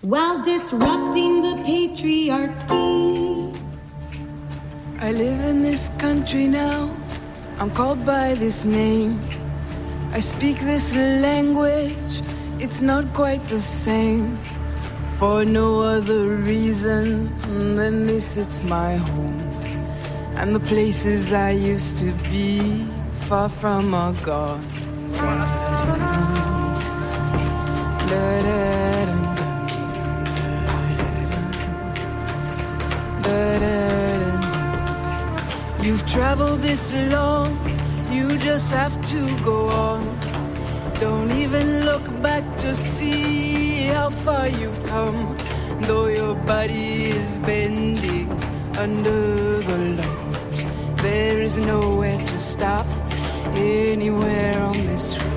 while disrupting the patriarchy. I live in this country now, I'm called by this name. I speak this language, it's not quite the same. For no other reason than this, it's my home. And the places I used to be, far from are gone. You've traveled this long, you just have to go on. Don't even look back to see how far you've come. Though your body is bending under the load, there is nowhere to stop anywhere on this road.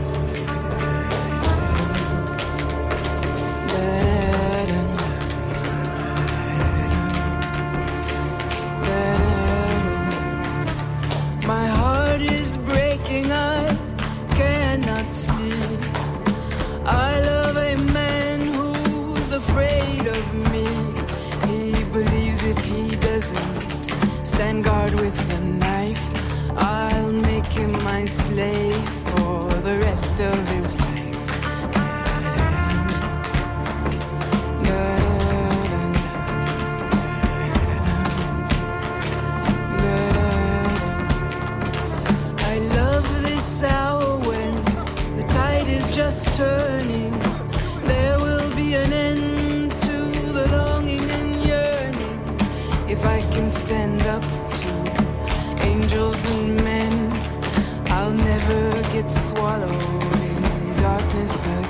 My heart is breaking, I cannot sleep. I love a man who's afraid of me. He believes if he doesn't stand guard with the knife, I'll make him my slave for the rest of his life. I love this hour when the tide is just turning. There will be an end to the longing and yearning. If I can stand up to angels and men, I'll never get swallowed in darkness again.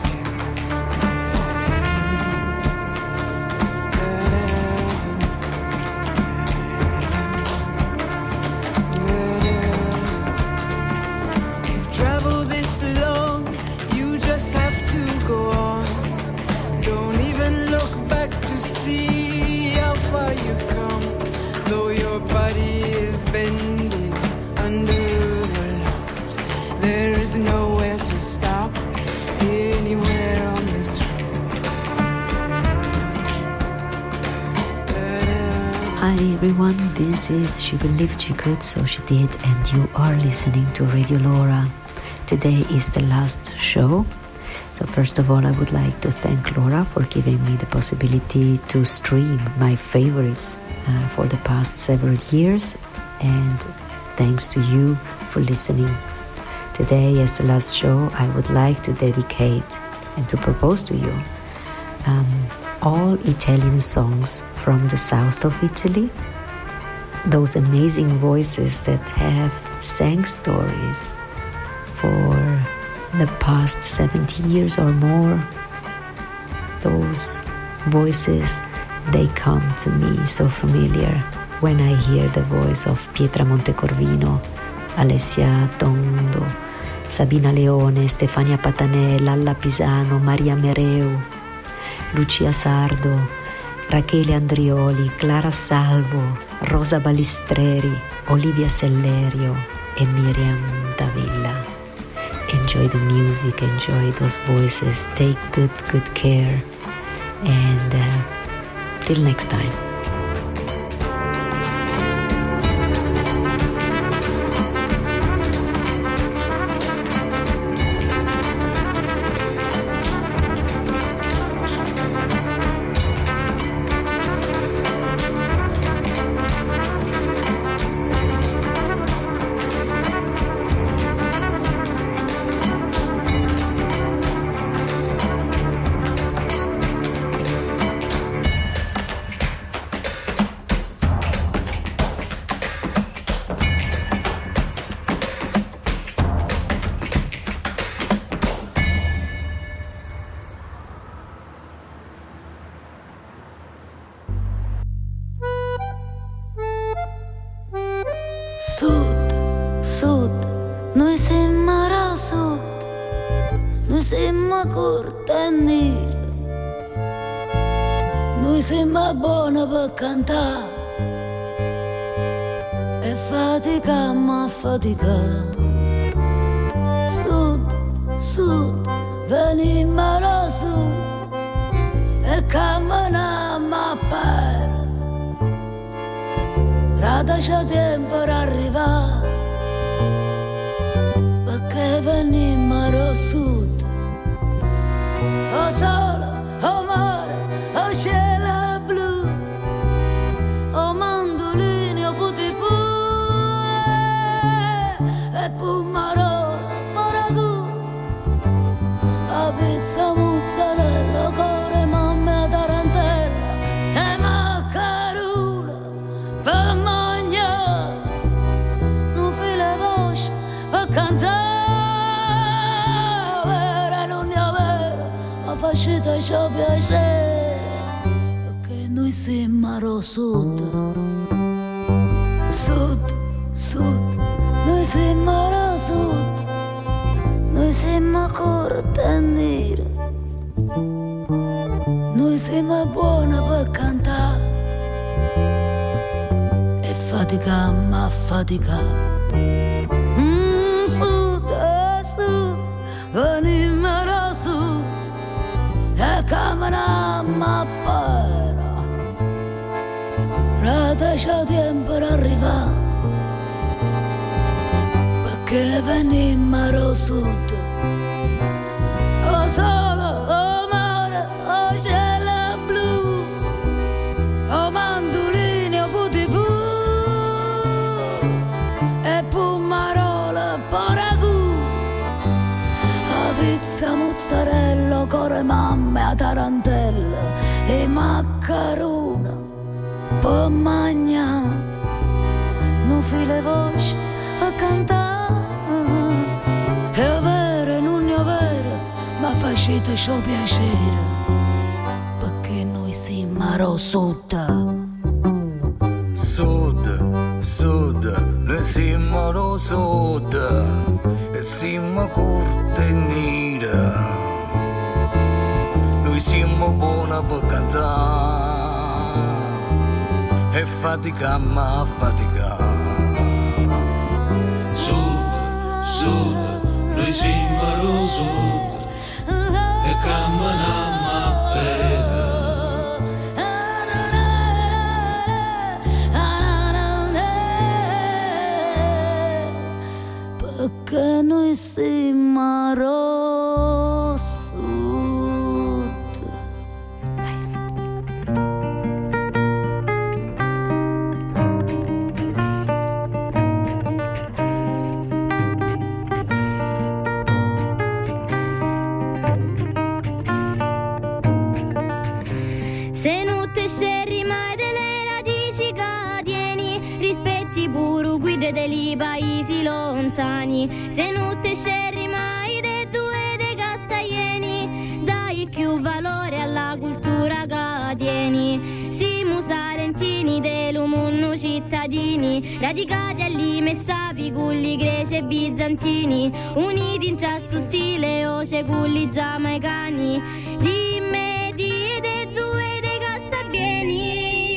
You've traveled this long, you just have to go on. Don't even look back to see how far you've come. Though your body is bending under the load, there is nowhere to stop anywhere on this road. Hi everyone, this is She Believed She Could, so she did, and you are listening to Radio Laura. Today is the last show. So first of all, I would like to thank Laura for giving me the possibility to stream my favorites for the past several years, and thanks to you for listening. Today, as the last show, I would like to dedicate and to propose to you all Italian songs from the south of Italy, those amazing voices that have sang stories for the past 70 years or more. Those voices, they come to me so familiar when I hear the voice of Pietra Montecorvino, Alessia Tondo, Sabina Leone, Stefania Patanè, Lalla Pisano, Maria Mereu, Lucia Sardo, Rachele Andrioli, Clara Salvo, Rosa Balistreri, Olivia Sellerio e Miriam Davilla. Enjoy the music, enjoy those voices, take good care, and till next time. Sud, noi siamo a sud, noi siamo corti e neri, noi siamo buoni per cantare e faticamo a faticare. Sud, veniamo a sud e come lascia tempo per arrivare, perché venimmo al sud, o sole, o mare, o cielo blu, o mandolini, o putipu, e pumarola, paragu, la pizza mozzarella, core, mamma e tarantella, e maccaruna, per mangiare, non file voce, per cantare, vera, non è vera, ma facete ciò piacere, perché noi siamo al sud, sud, sud, noi siamo al sud, noi siamo corte e nere, noi siamo buoni per cantare e faticammo a faticare. Sud, sud, venimmo da sud e camminammo a para, rataccia tempo per arrivare, perché venimmo da sud, o sole, o mare, o cielo blu, o mandolini, o putipu, e pumarola, paragu, la pizza mozzarella, core mamma e tarantella, e maccaruna, per mangiare, non file voce a cantare, è vero, non è vero, ma facete ciò piacere, perché noi siamo al sud. Sud, sud, noi siamo al sud, e siamo corte e nere, noi siamo buoni per cantare, e faticammo a faticare. Sud, sud, noi siamo al sud, e camminammo a pera, perché noi siamo al sud. Se non te scerri mai delle radici cadieni, rispetti pure guide dei paesi lontani. Se non te scerri mai dei due dei castaglieni, dai più valore alla cultura cadieni. Siamo salentini dell'umunno cittadini, radicati all'ime sapi, culli greci e bizantini, uniti in ciasso stile oce culli giamaicani. Dimmi di dei due dei castaglieni.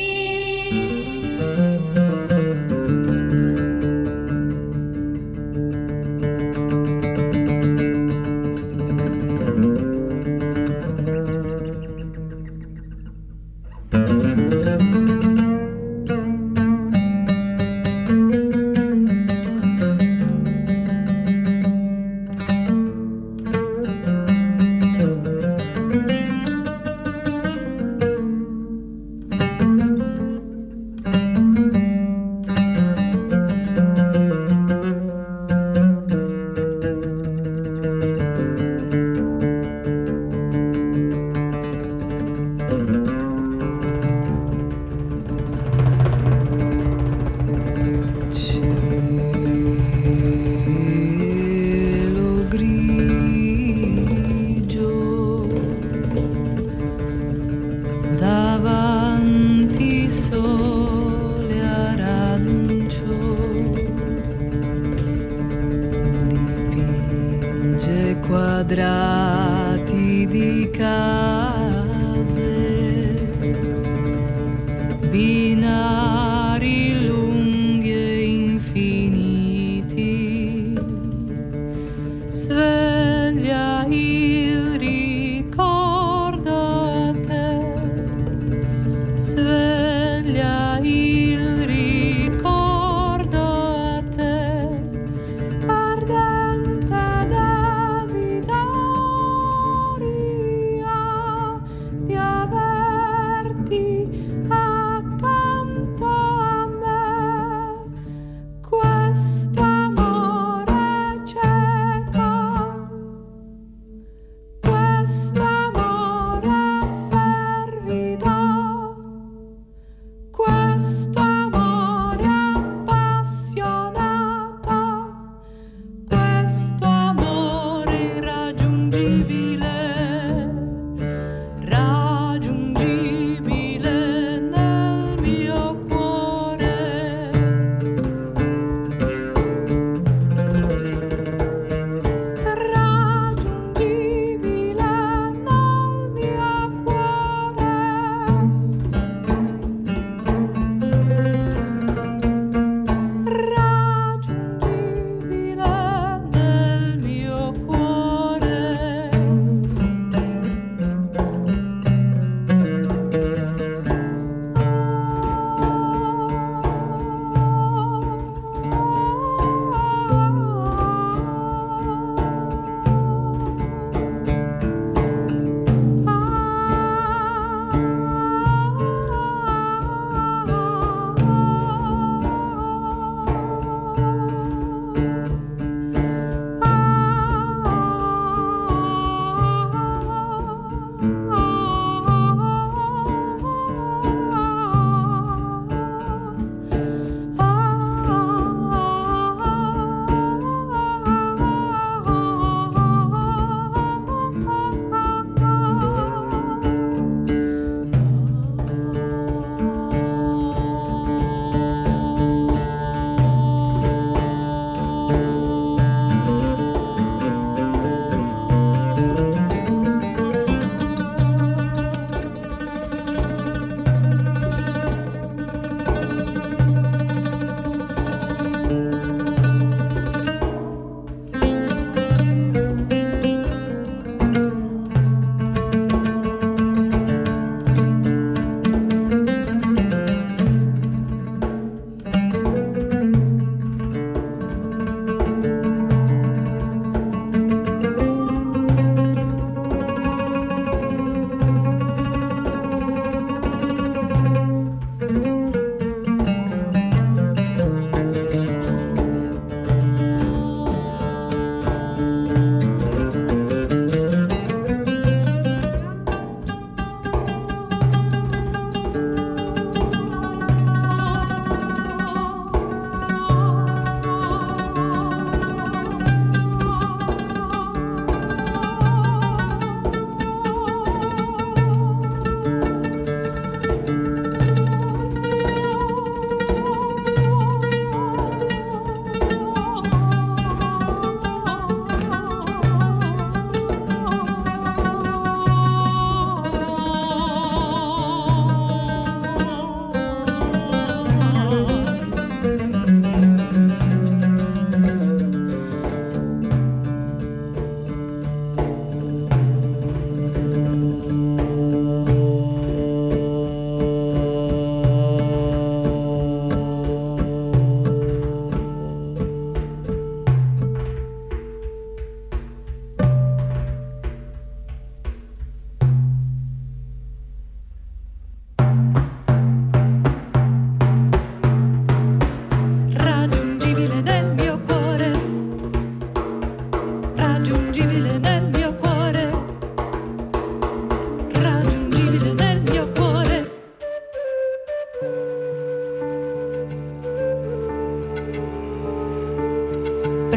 quadrati di case, binari lunghi e infiniti, sveglia il ricordo a te, sveglia il ricordo.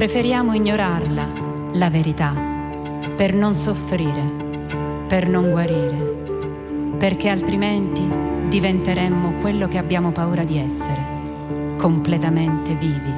Preferiamo ignorarla, la verità, per non soffrire, per non guarire, perché altrimenti diventeremmo quello che abbiamo paura di essere, completamente vivi.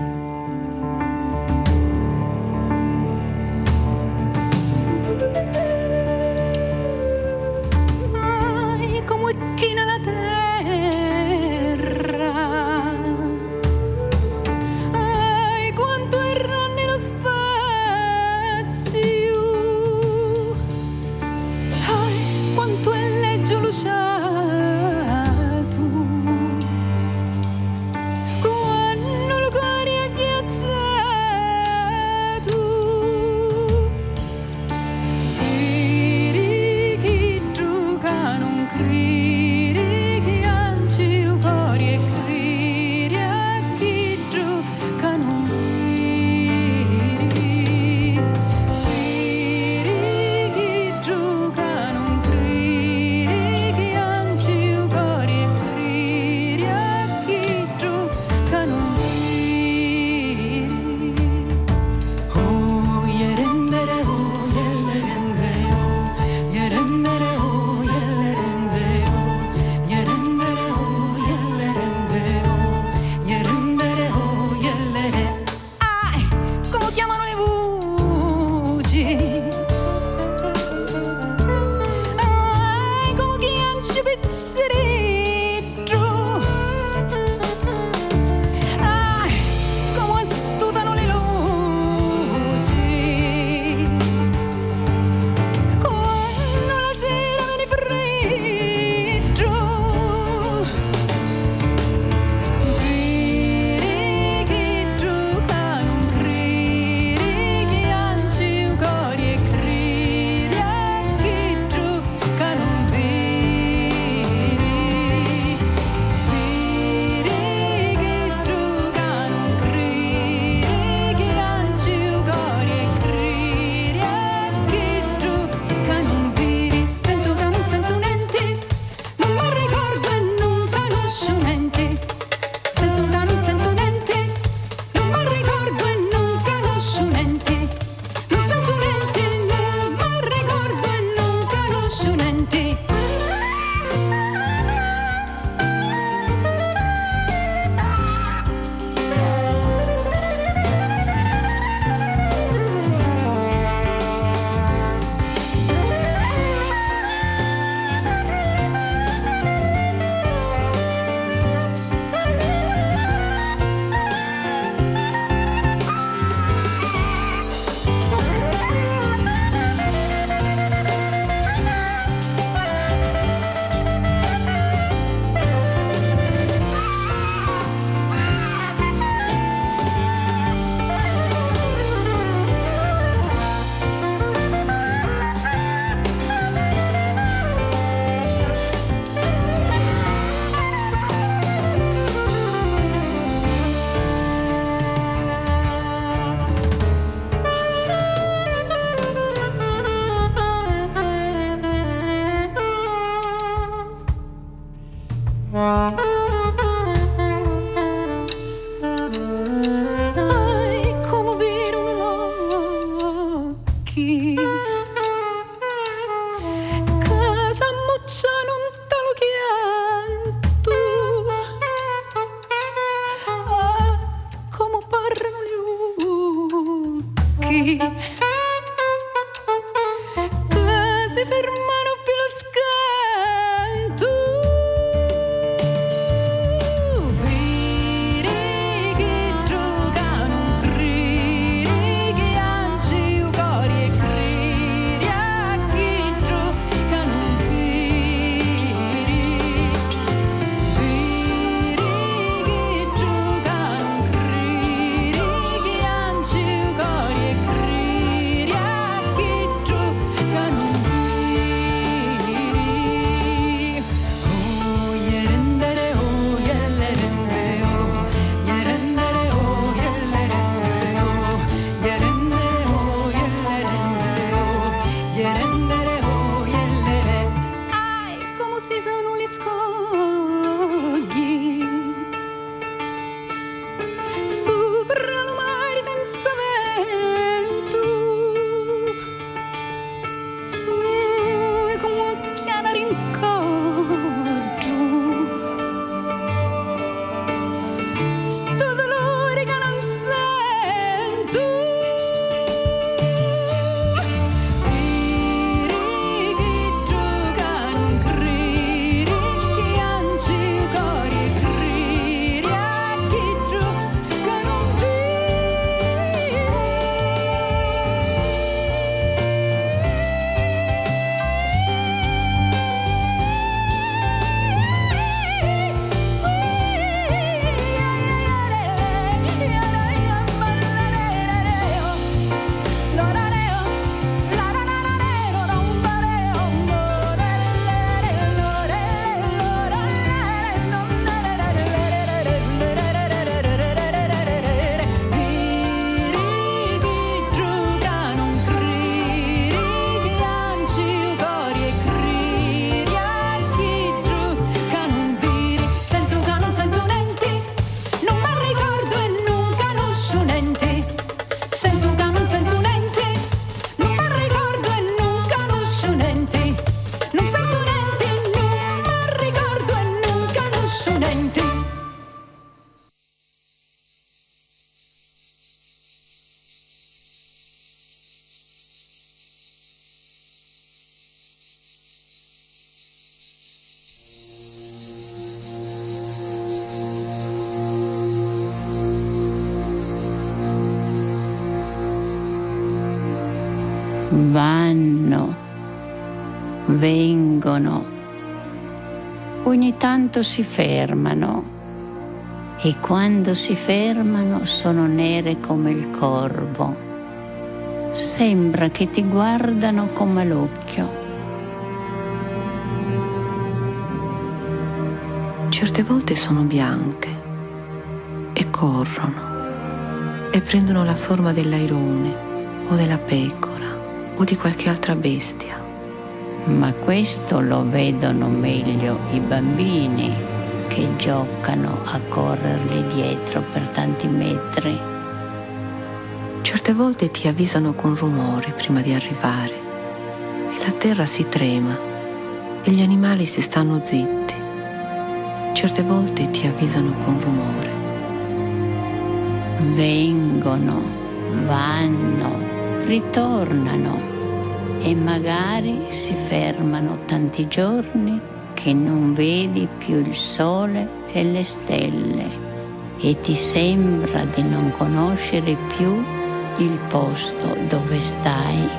Si fermano più lo scanto. vanno, vengono, ogni tanto si fermano e quando si fermano sono nere come il corvo. Sembra che ti guardano come l'occhio. Certe volte sono bianche e corrono e prendono la forma dell'airone o della pecora o di qualche altra bestia. Ma questo lo vedono meglio i bambini che giocano a correrli dietro per tanti metri. Certe volte ti avvisano con rumore prima di arrivare e la terra si trema e gli animali si stanno zitti. Certe volte ti avvisano con rumore. Vengono, vanno, ritornano e magari si fermano tanti giorni che non vedi più il sole e le stelle e ti sembra di non conoscere più il posto dove stai.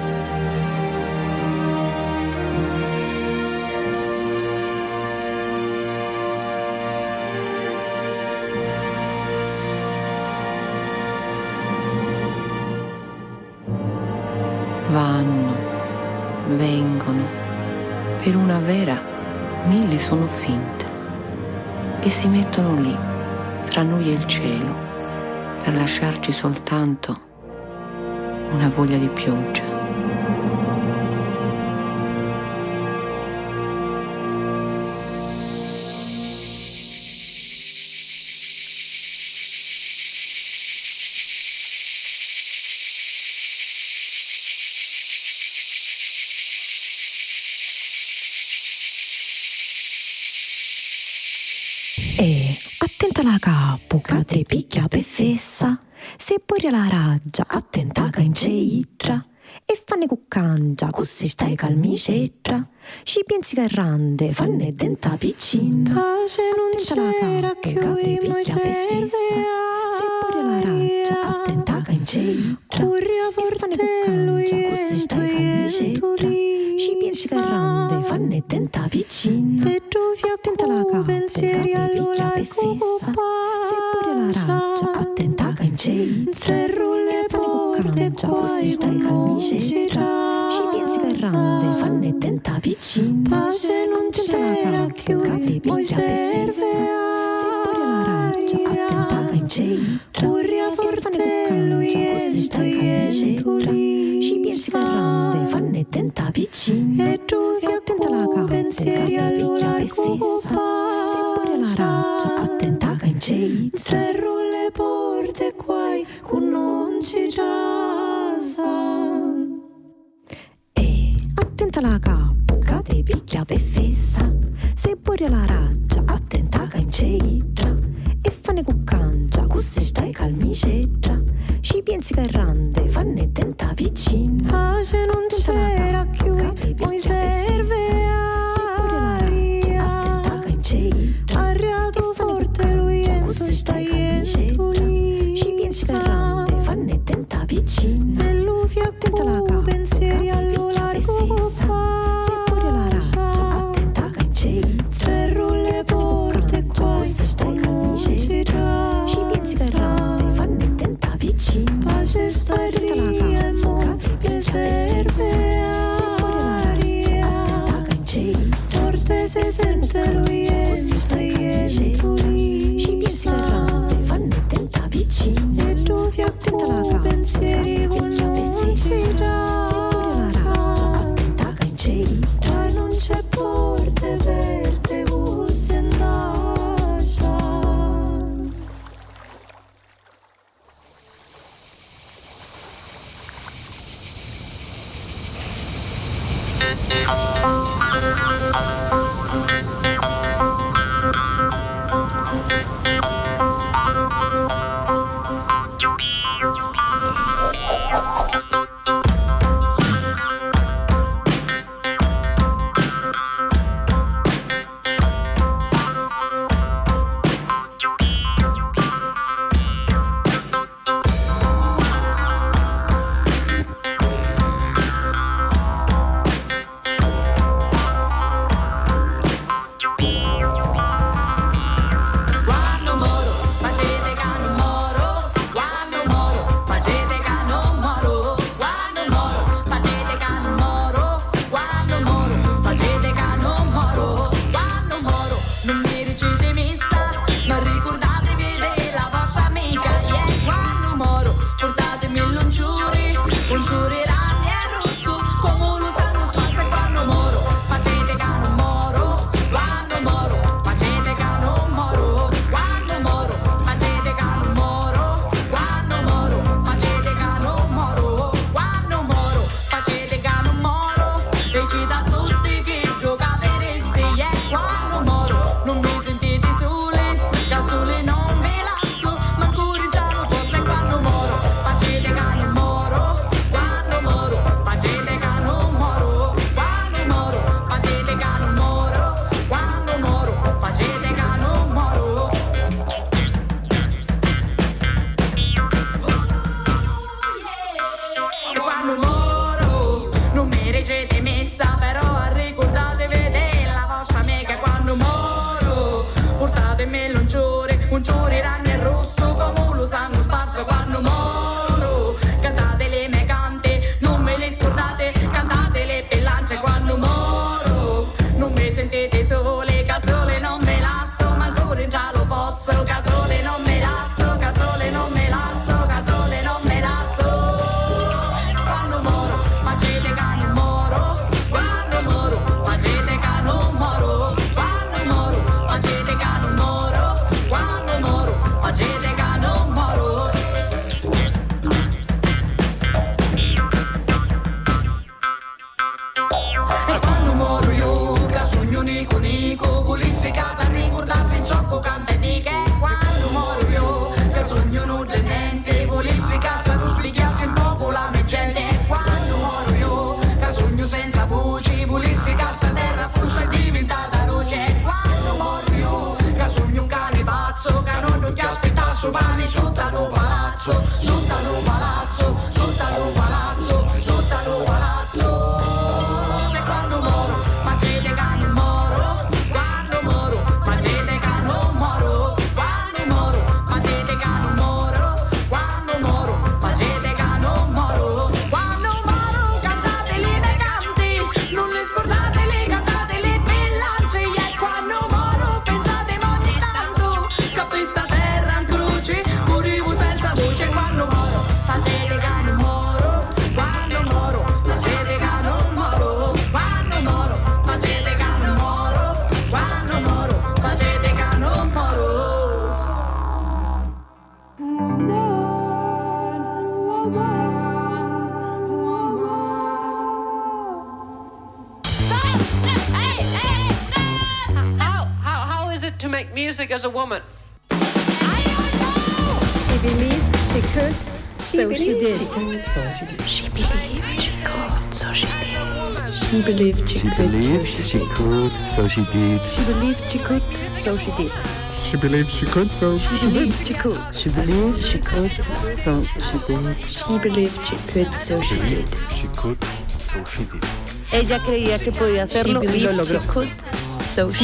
Vanno, vengono, per una vera 1000 sono finte e si mettono lì, tra noi e il cielo, per lasciarci soltanto una voglia di pioggia. Attenta la capuca te picchia per fessa, se poi la raggia attenta che in ceitra e fanne cuccangia così stai calmi cetra, ci pensi che rande fanne denta piccina. Pace non c'era che oi mai serve, se poi la raggia attenta che in ceitra corria forte lui così stai calmi cetra, ci pensi che rande fanne denta piccina. e trovi attenta la capuca pensieri allora se pure la raggia attenta che in ceitra cerro le porte così stai calmi cetra, ci pensi che rande fanne denta piccina. pace non c'era che poi serve, se pure la raggia attenta che in ceitra corria forte lui così stai calmi cetra, ci pensi che rande fanne denta piccina. e trovi attenta la capuca pensieri allora se pure la raggia attenta che in ceitra cerro le porte quai con non ci rasa. Attenta la capuca te picchia per fessa, se pure la raggia attenta che in ceitra e fanne cuccangia così stai calmi cetra, ci pensi che rande fanne denta piccina. Pace non c'era più poi serve, se pure la raggia attenta che in ceitra arriato forte lui così stai calmi cetra, ci pensi che rande fanne denta piccina. nell'uvia attenta la capuca pensieri allora se pure la raggia attenta che in ceitra cerro le porte quai stai calmi cetra, ci pensi che rande fanne denta piccina. pace stai rie mo che serve, se pure la raggia attenta che in ceitra forte se sente lui stai lì, ci pensi che rande fanne denta piccina. e trovi attenta la capuca pensieri con non ci se pure la raggia attenta che in ceitra ma non c'è porte verde così andata. pulissicata a ricordarsi in ciocco canta di che quando moro io che sogno non tenente pulissicata tu spieghiassi in popola me gente quando moro io che sogno senza voce pulissicata sta terra fosse diventata luce quando moro io che sogno un cane pazzo che non ti aspetta su pani sotto lo palazzo sotto lo palazzo sotto lo palazzo sotto lo palazzo e quando moro ma gente che non moro quando moro ma gente che non moro quando moro ma gente che non moro quando moro ma gente che non moro quando moro cantate le mie canti non le scordate le cantate le bellance e quando moro pensate ogni tanto che questa terra in croce morivo senza voce quando moro ma gente che non moro quando moro ma gente che non moro quando moro ma gente che non moro quando moro ma gente che non moro. How is it to make music as a woman? She believed she could, so she did. She believed she could, so she did. She believed she could, so she did. She believed she could, so she did. She believed she could, so she She did. believed she could. She believed she could, so she did. She believed she could, so she did. She could, so she did. Ella creía que podía hacerlo y lo logró. She could, so she